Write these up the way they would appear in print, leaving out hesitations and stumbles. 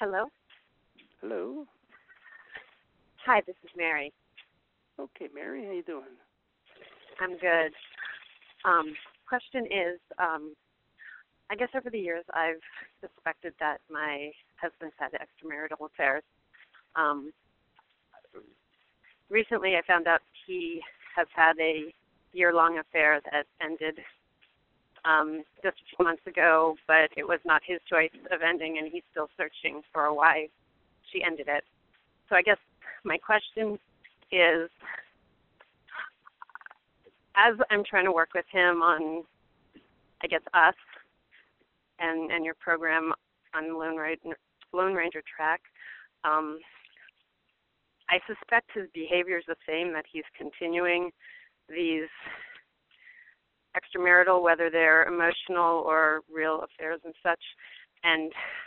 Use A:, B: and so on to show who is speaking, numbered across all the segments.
A: Hello.
B: Hello.
A: Hi, this is Mary.
B: Okay, Mary, how you doing?
A: I'm good. Question is, I guess over the years I've suspected that my husband's had extramarital affairs. Recently I found out he has had a year-long affair that ended just a few months ago, but it was not his choice of ending, and he's still searching for why she ended it. So I guess my question is, as I'm trying to work with him on, I guess, us and your program on the Lone Ranger track, I suspect his behavior is the same, that he's continuing these extramarital, whether they're emotional or real affairs and such. And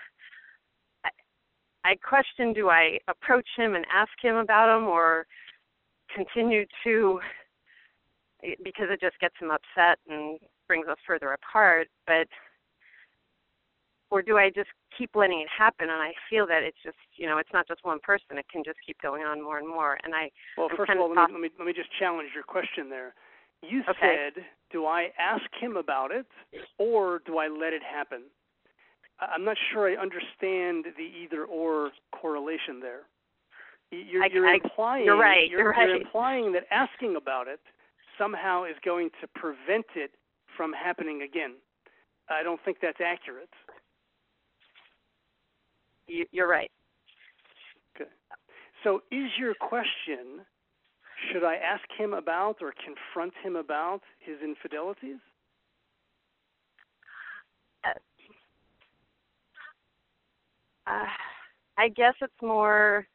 A: I question, do I approach him and ask him about them, or continue to, because it just gets him upset and brings us further apart, or do I just keep letting it happen? And I feel that it's just, it's not just one person. It can just keep going on more and more. And
B: Well, first of all, let me just challenge your question there. You said, do I ask him about it, or do I let it happen? I'm not sure I understand the either-or correlation there. You're implying,
A: you're right.
B: You're implying that asking about it somehow is going to prevent it from happening again. I don't think that's accurate.
A: You're right.
B: Okay. So is your question, should I ask him about or confront him about his infidelities?
A: I guess it's more,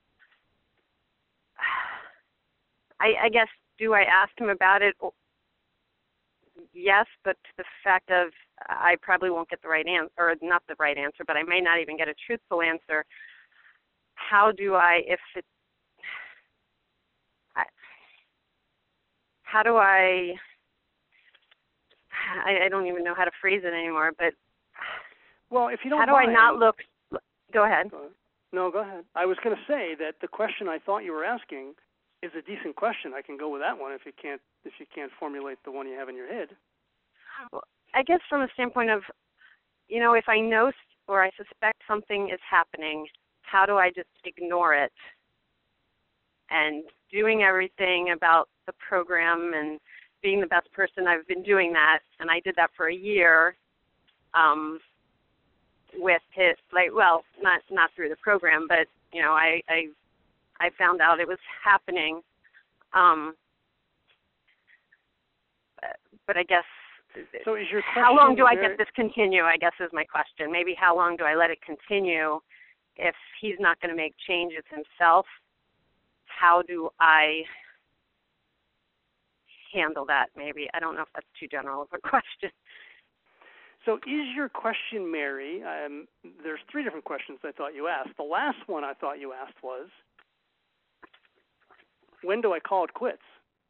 A: I guess, do I ask him about it? Yes, but to the fact of I probably won't get the right answer, or not the right answer, but I may not even get a truthful answer. How do I, how do I don't even know how to phrase it anymore, but
B: well, if you don't
A: how do
B: mind,
A: I not look, go ahead.
B: No, go ahead. I was going to say that the question I thought you were asking is a decent question. I can go with that one if you can't formulate the one you have in your head.
A: Well, I guess from the standpoint of, if I know or I suspect something is happening, how do I just ignore it? And doing everything about the program and being the best person, I've been doing that, and I did that for a year with his, not through the program, but, I found out it was happening. But I guess,
B: so is your question,
A: how long do I get this continue, I guess is my question. Maybe how long do I let it continue if he's not going to make changes himself? How do I handle that, maybe? I don't know if that's too general of a question.
B: So is your question, Mary, there's three different questions I thought you asked. The last one I thought you asked was, when do I call it quits?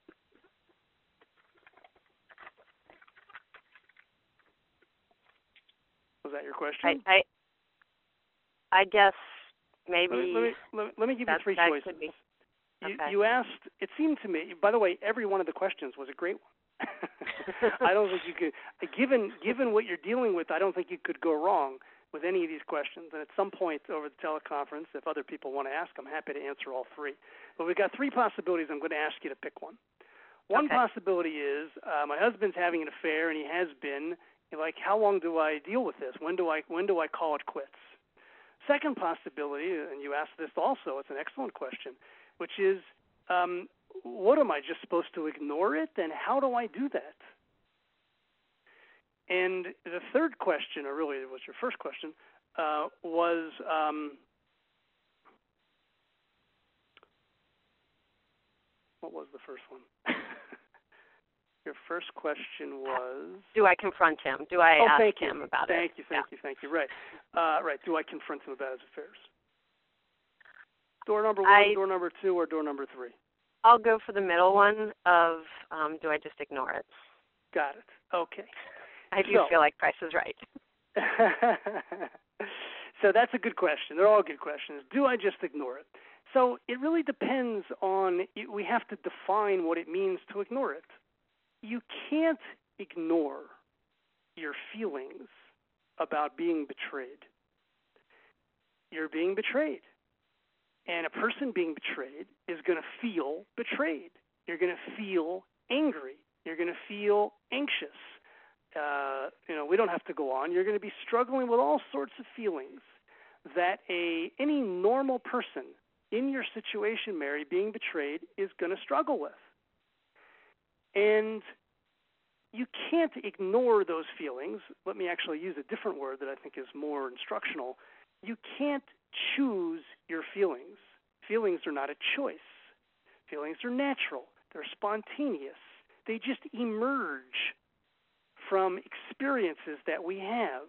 B: Was that your question?
A: I guess maybe.
B: Let me give you three choices.
A: Could be.
B: You asked, it seemed to me, by the way, every one of the questions was a great one. I don't think you could, given what you're dealing with, I don't think you could go wrong with any of these questions. And at some point over the teleconference, if other people want to ask, I'm happy to answer all three. But we've got three possibilities. I'm going to ask you to pick one. One possibility is my husband's having an affair, and he has been. Like, how long do I deal with this? When do I call it quits? Second possibility, and you asked this also, it's an excellent question, which is, what am I just supposed to ignore it, and how do I do that? And the third question, or really it was your first question, was what was the first one? Your first question was... Do
A: I confront him? Do I ask him about
B: it? Thank you. Right. Right. Do I confront him about his affairs? Door number one, door number two, or door number three?
A: I'll go for the middle one of do I just ignore it?
B: Got it. Okay.
A: I do feel like Price is Right.
B: So that's a good question. They're all good questions. Do I just ignore it? So it really depends on, we have to define what it means to ignore it. You can't ignore your feelings about being betrayed. You're being betrayed. And a person being betrayed is going to feel betrayed. You're going to feel angry. You're going to feel anxious. We don't have to go on. You're going to be struggling with all sorts of feelings that any normal person in your situation, Mary, being betrayed, is going to struggle with. And you can't ignore those feelings. Let me actually use a different word that I think is more instructional. You can't choose your feelings. Feelings are not a choice. Feelings are natural. They're spontaneous. They just emerge from experiences that we have.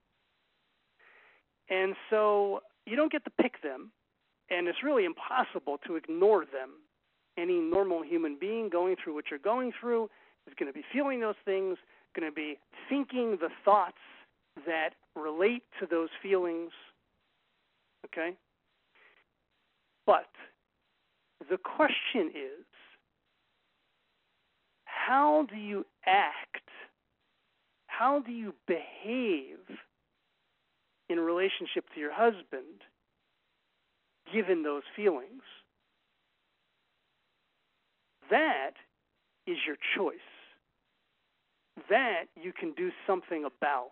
B: And so you don't get to pick them, and it's really impossible to ignore them. Any normal human being going through what you're going through is going to be feeling those things, going to be thinking the thoughts that relate to those feelings. Okay? But the question is, how do you act? How do you behave in relationship to your husband given those feelings? That is your choice. That you can do something about.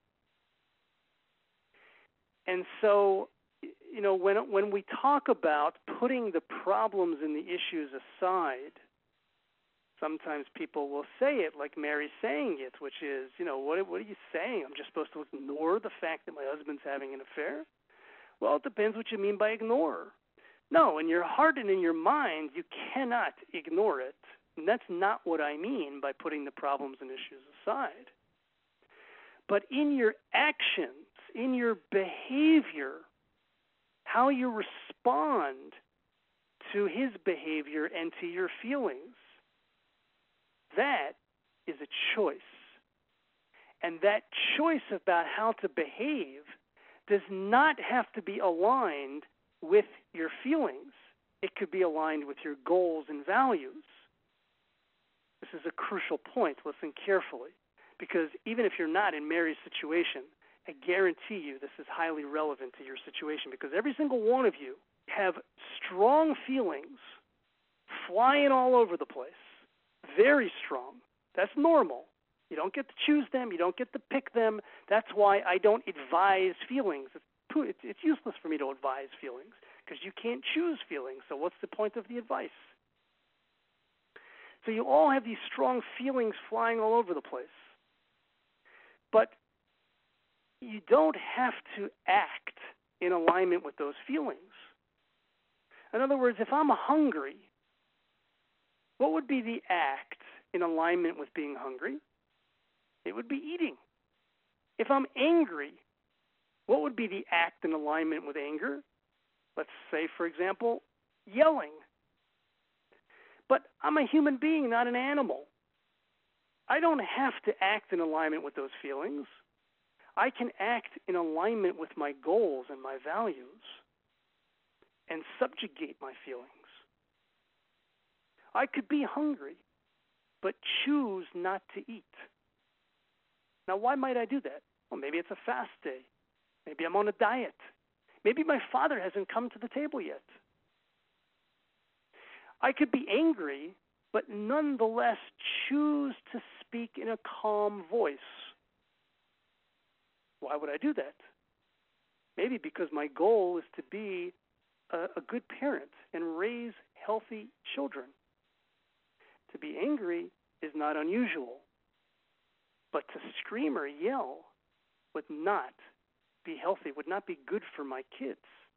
B: And so, when we talk about putting the problems and the issues aside, sometimes people will say it like Mary's saying it, which is, what are you saying? I'm just supposed to ignore the fact that my husband's having an affair? Well, it depends what you mean by ignore. No, in your heart and in your mind, you cannot ignore it. And that's not what I mean by putting the problems and issues aside. But in your actions, in your behavior, how you respond to his behavior and to your feelings, that is a choice. And that choice about how to behave does not have to be aligned with your feelings. It could be aligned with your goals and values. This is a crucial point. Listen carefully. Because even if you're not in Mary's situation, I guarantee you this is highly relevant to your situation, because every single one of you have strong feelings flying all over the place. Very strong. That's normal. You don't get to choose them. You don't get to pick them. That's why I don't advise feelings. It's useless for me to advise feelings because you can't choose feelings. So what's the point of the advice? So you all have these strong feelings flying all over the place. But you don't have to act in alignment with those feelings. In other words, if I'm hungry, what would be the act in alignment with being hungry? It would be eating. If I'm angry, what would be the act in alignment with anger? Let's say, for example, yelling. But I'm a human being, not an animal. I don't have to act in alignment with those feelings. I can act in alignment with my goals and my values and subjugate my feelings. I could be hungry, but choose not to eat. Now, why might I do that? Well, maybe it's a fast day. Maybe I'm on a diet. Maybe my father hasn't come to the table yet. I could be angry, but nonetheless choose to speak in a calm voice. Why would I do that? Maybe because my goal is to be a good parent and raise healthy children. To be angry is not unusual, but to scream or yell would not be healthy, would not be good for my kids.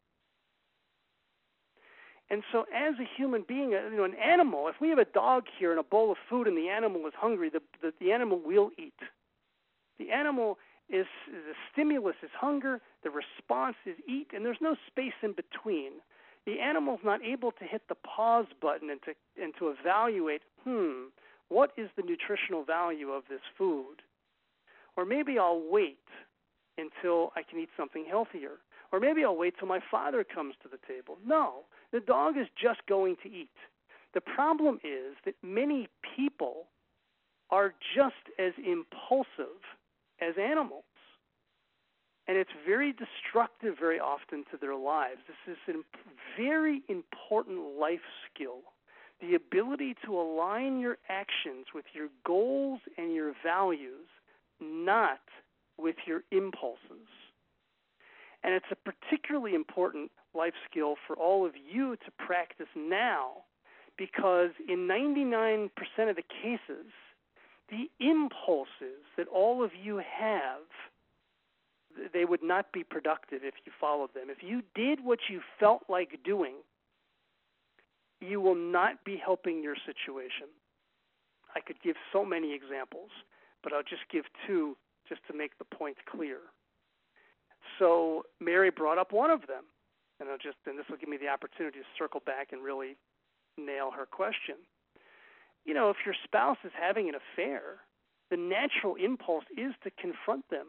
B: And so as a human being, an animal, if we have a dog here and a bowl of food and the animal is hungry, the animal will eat. The animal the stimulus is hunger, the response is eat, and there's no space in between. The animal's not able to hit the pause button and to evaluate, what is the nutritional value of this food? Or maybe I'll wait until I can eat something healthier. Or maybe I'll wait till my father comes to the table. No, the dog is just going to eat. The problem is that many people are just as impulsive as animals. And it's very destructive very often to their lives. This is a very important life skill, the ability to align your actions with your goals and your values, not with your impulses. And it's a particularly important life skill for all of you to practice now, because in 99% of the cases, the impulses that all of you have, they would not be productive if you followed them. If you did what you felt like doing, you will not be helping your situation. I could give so many examples, but I'll just give two just to make the point clear. So Mary brought up one of them, and this will give me the opportunity to circle back and really nail her question. You know, if your spouse is having an affair, the natural impulse is to confront them.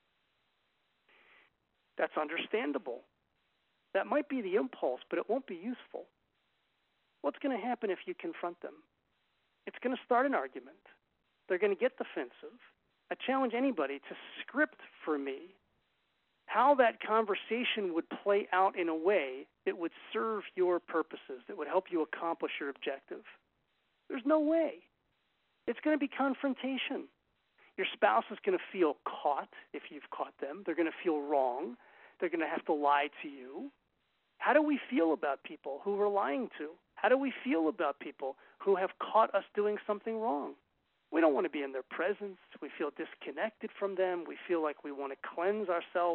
B: That's understandable. That might be the impulse, but it won't be useful. What's going to happen if you confront them? It's going to start an argument. They're going to get defensive. I challenge anybody to script for me how that conversation would play out in a way that would serve your purposes, that would help you accomplish your objective. There's no way. It's going to be confrontation. Your spouse is going to feel caught if you've caught them. They're going to feel wrong. They're going to have to lie to you. How do we feel about people who we're lying to? How do we feel about people who have caught us doing something wrong? We don't want to be in their presence. We feel disconnected from them. We feel like we want to cleanse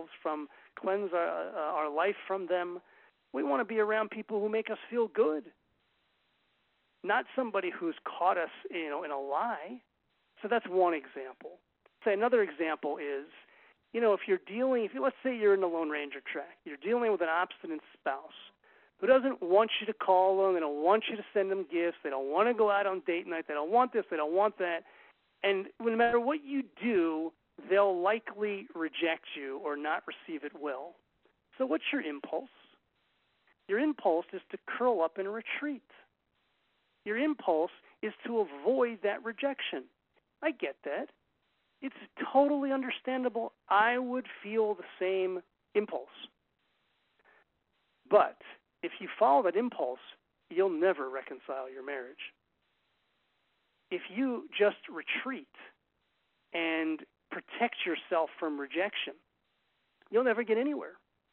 B: our life from them. We want to be around people who make us feel good, not somebody who's caught us, in a lie. So that's one example. Say another example is, let's say you're in the Lone Ranger track. You're dealing with an obstinate spouse who doesn't want you to call them. They don't want you to send them gifts. They don't want to go out on date night. They don't want this. They don't want that. And no matter what you do, they'll likely reject you or not receive it well. So what's your impulse? Your impulse is to curl up and retreat. Your impulse is to avoid that rejection. I get that. It's totally understandable. I would feel the same impulse. But if you follow that impulse, you'll never reconcile your marriage. If you just retreat and protect yourself from rejection, you'll never get anywhere.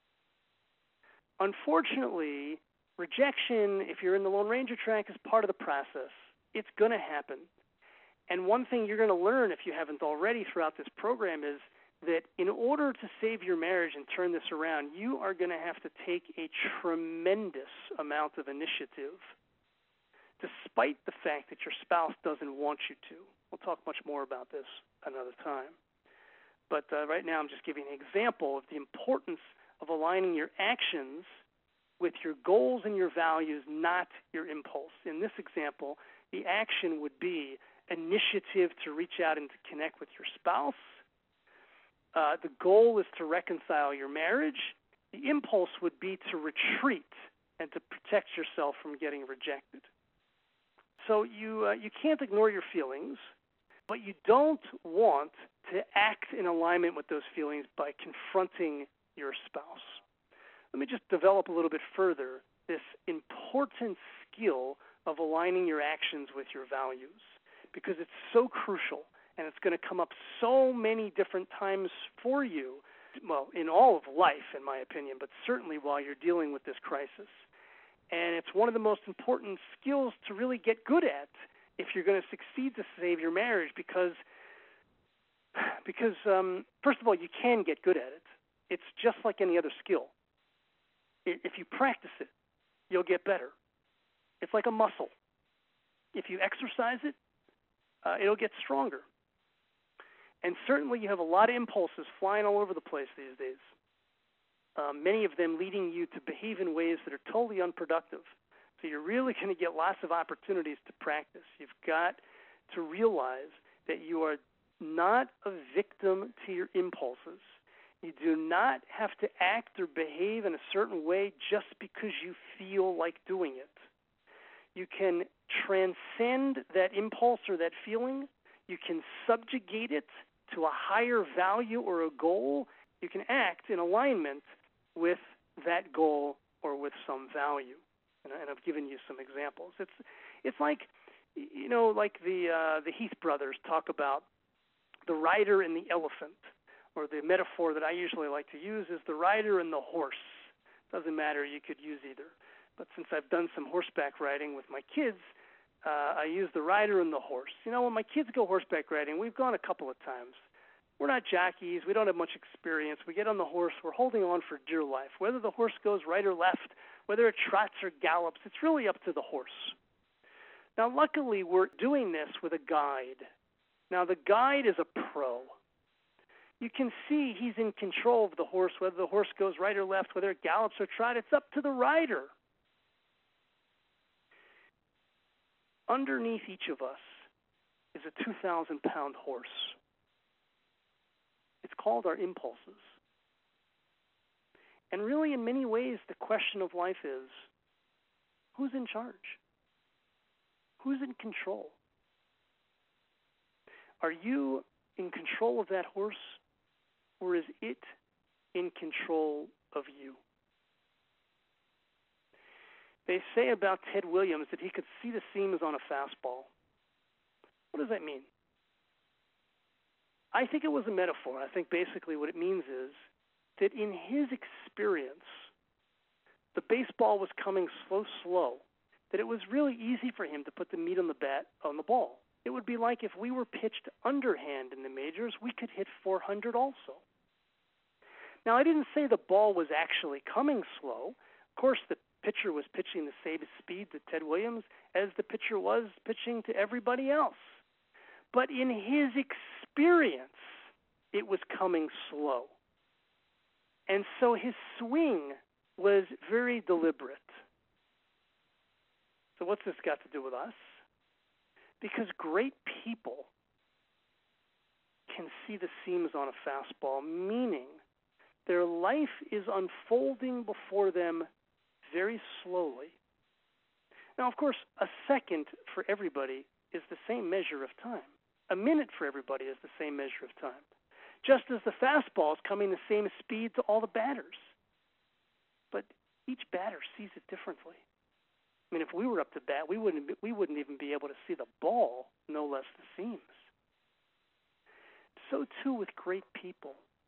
B: Unfortunately, rejection, if you're in the Lone Ranger track, is part of the process. It's going to happen. And one thing you're going to learn, if you haven't already throughout this program, is that in order to save your marriage and turn this around, you are going to have to take a tremendous amount of initiative, despite the fact that your spouse doesn't want you to. We'll talk much more about this another time. But right now I'm just giving an example of the importance of aligning your actions with your goals and your values, not your impulse. In this example, the action would be initiative to reach out and to connect with your spouse. The goal is to reconcile your marriage. The impulse would be to retreat and to protect yourself from getting rejected. So you can't ignore your feelings, but you don't want to act in alignment with those feelings by confronting your spouse. Let me just develop a little bit further this important skill of aligning your actions with your values, because it's so crucial, and it's going to come up so many different times for you, well, in all of life, in my opinion, but certainly while you're dealing with this crisis. And it's one of the most important skills to really get good at if you're going to succeed to save your marriage, because first of all, you can get good at it. It's just like any other skill. If you practice it, you'll get better. It's like a muscle. If you exercise it, it'll get stronger. And certainly you have a lot of impulses flying all over the place these days, many of them leading you to behave in ways that are totally unproductive. So you're really going to get lots of opportunities to practice. You've got to realize that you are not a victim to your impulses. You do not have to act or behave in a certain way just because you feel like doing it. You can transcend that impulse or that feeling. You can subjugate it to a higher value or a goal. You can act in alignment with that goal or with some value. And I've given you some examples. It's like, like the Heath brothers talk about the rider and the elephant, or the metaphor that I usually like to use is the rider and the horse. Doesn't matter, you could use either. But since I've done some horseback riding with my kids, I use the rider and the horse. When my kids go horseback riding, we've gone a couple of times. We're not jockeys. We don't have much experience. We get on the horse. We're holding on for dear life. Whether the horse goes right or left, whether it trots or gallops, it's really up to the horse. Now, luckily, we're doing this with a guide. Now, the guide is a pro. You can see he's in control of the horse, whether the horse goes right or left, whether it gallops or trots. It's up to the rider. Underneath each of us is a 2,000-pound horse. It's called our impulses. And really, in many ways, the question of life is, who's in charge? Who's in control? Are you in control of that horse, or is it in control of you? They say about Ted Williams that he could see the seams on a fastball. What does that mean? I think it was a metaphor. I think basically what it means is that in his experience, the baseball was coming so slow that it was really easy for him to put the meat on the bat on the ball. It would be like if we were pitched underhand in the majors, we could hit 400 also. Now, I didn't say the ball was actually coming slow. Of course, the pitcher was pitching the same speed to Ted Williams as the pitcher was pitching to everybody else. But in his experience, it was coming slow. And so his swing was very deliberate. So what's this got to do with us? Because great people can see the seams on a fastball, meaning their life is unfolding before them very slowly. Now, of course, a second for everybody is the same measure of time. A minute for everybody is the same measure of time. Just as the fastball is coming the same speed to all the batters. But each batter sees it differently. I mean, if we were up to bat, we wouldn't even be able to see the ball, no less the seams. So too with great people.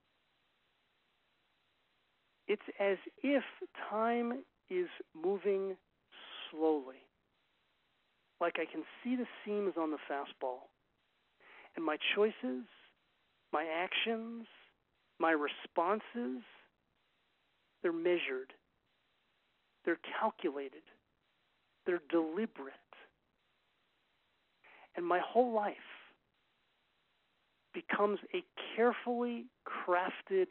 B: It's as if time is moving slowly. Like I can see the seams on the fastball. And my choices, my actions, my responses, they're measured. They're calculated. They're deliberate. And my whole life becomes a carefully crafted,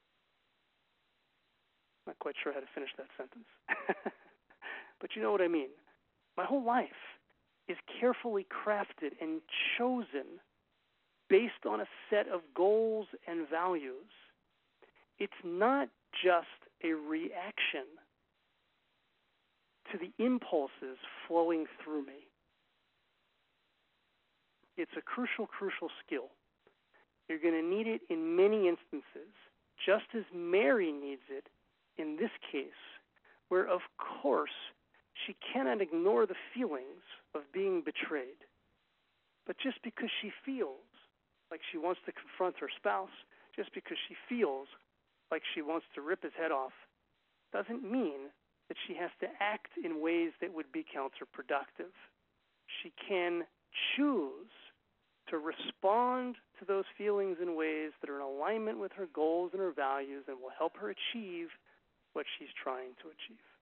B: I'm not quite sure how to finish that sentence, but you know what I mean. My whole life is carefully crafted and chosen based on a set of goals and values. It's not just a reaction to the impulses flowing through me. It's a crucial skill. You're going to need it in many instances, just as Mary needs it in this case, where, of course, she cannot ignore the feelings of being betrayed. But just because she feels like she wants to confront her spouse, just because she feels like she wants to rip his head off, doesn't mean that she has to act in ways that would be counterproductive. She can choose to respond to those feelings in ways that are in alignment with her goals and her values and will help her achieve what she's trying to achieve.